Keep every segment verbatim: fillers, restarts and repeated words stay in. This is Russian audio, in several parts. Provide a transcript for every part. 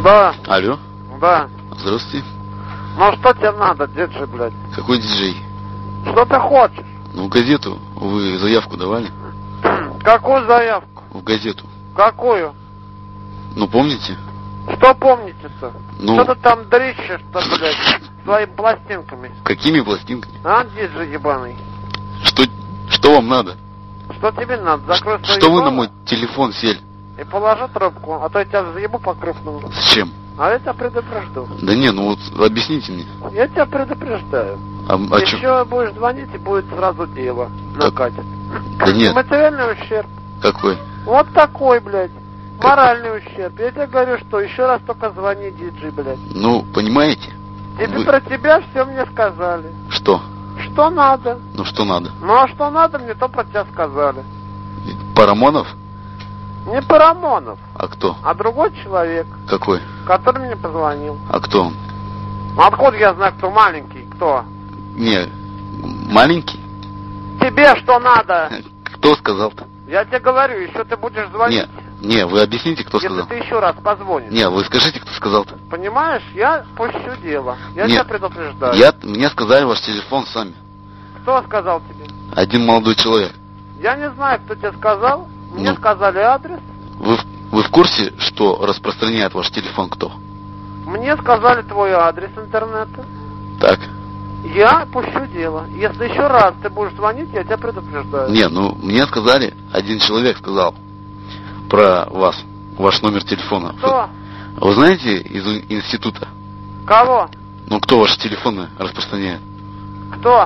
Да. Алло. Да. Здравствуйте. Ну что тебе надо, диджей, блядь? Какой диджей? Что ты хочешь? Ну, в газету вы заявку давали? Какую заявку? В газету. Какую? Ну, помните? Что помните-то? Ну... Что ты там дрищешь-то, блядь, своими пластинками? Какими пластинками? А, диджей ебаный? Что, что вам надо? Что тебе надо? Закрой свою Что вы на мой телефон сели? И положи трубку, а то я тебя заебу по-крупному. С чем? А я тебя предупрежду. Да не, ну вот объясните мне. Я тебя предупреждаю. А, а Еще чё? будешь звонить, и будет сразу дело накатит. Да нет. Материальный ущерб. Какой? Вот такой, блядь. Моральный ущерб. Я тебе говорю, что еще раз только звони, диджей, блядь. Ну, понимаете? Тебе Вы... про тебя все мне сказали. Что? Что надо. Ну, что надо? Ну, а что надо, мне то про тебя сказали. Парамонов? Не Парамонов. А кто? А другой человек. Какой? Который мне позвонил. А кто он? Откуда я знаю, кто маленький, кто? Не, маленький? Тебе что надо? Кто сказал-то? Я тебе говорю, еще ты будешь звонить. Не, не, вы объясните, кто Если сказал. ты еще раз позвонишь. Не, вы скажите, кто сказал-то. Понимаешь, я пущу дело. Я Нет, тебя предупреждаю. Я, мне сказали ваш телефон сами. Кто сказал тебе? Один молодой человек. Я не знаю, кто тебе сказал. Мне Ну. сказали адрес. Вы, в- вы в курсе, что распространяет ваш телефон кто? Мне сказали твой адрес интернета. Так. Я пущу дело. Если еще раз ты будешь звонить, я тебя предупреждаю. Не, ну мне сказали, один человек сказал про вас, ваш номер телефона. Кто? Вы, вы знаете из ин- института? Кого? Ну кто ваши телефоны распространяет? Кто?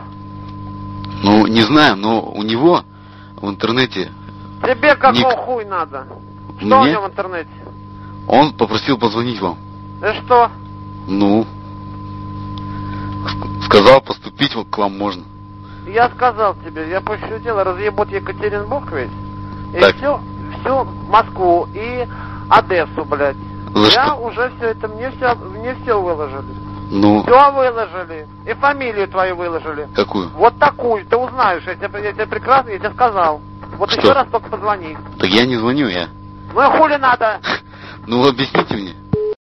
Ну не знаю, но у него в интернете Тебе какого Ник. хуй надо? Что Мне? у него в интернете? он попросил позвонить вам. И что? Ну, ск- сказал, поступить вот к вам можно. Я сказал тебе, я пущу дело, разъебут Екатеринбург весь. И Так. всю, всю Москву и Одессу, блядь. За я что? уже все это, мне все, мне все выложили. Ну, Все выложили. И фамилию твою выложили. какую? Вот такую, ты узнаешь, я тебе, я тебе прекрасно, я тебе сказал. Вот Что? еще раз только позвони. Так я не звоню, я. Ну и хули надо? Ну, вы объясните мне.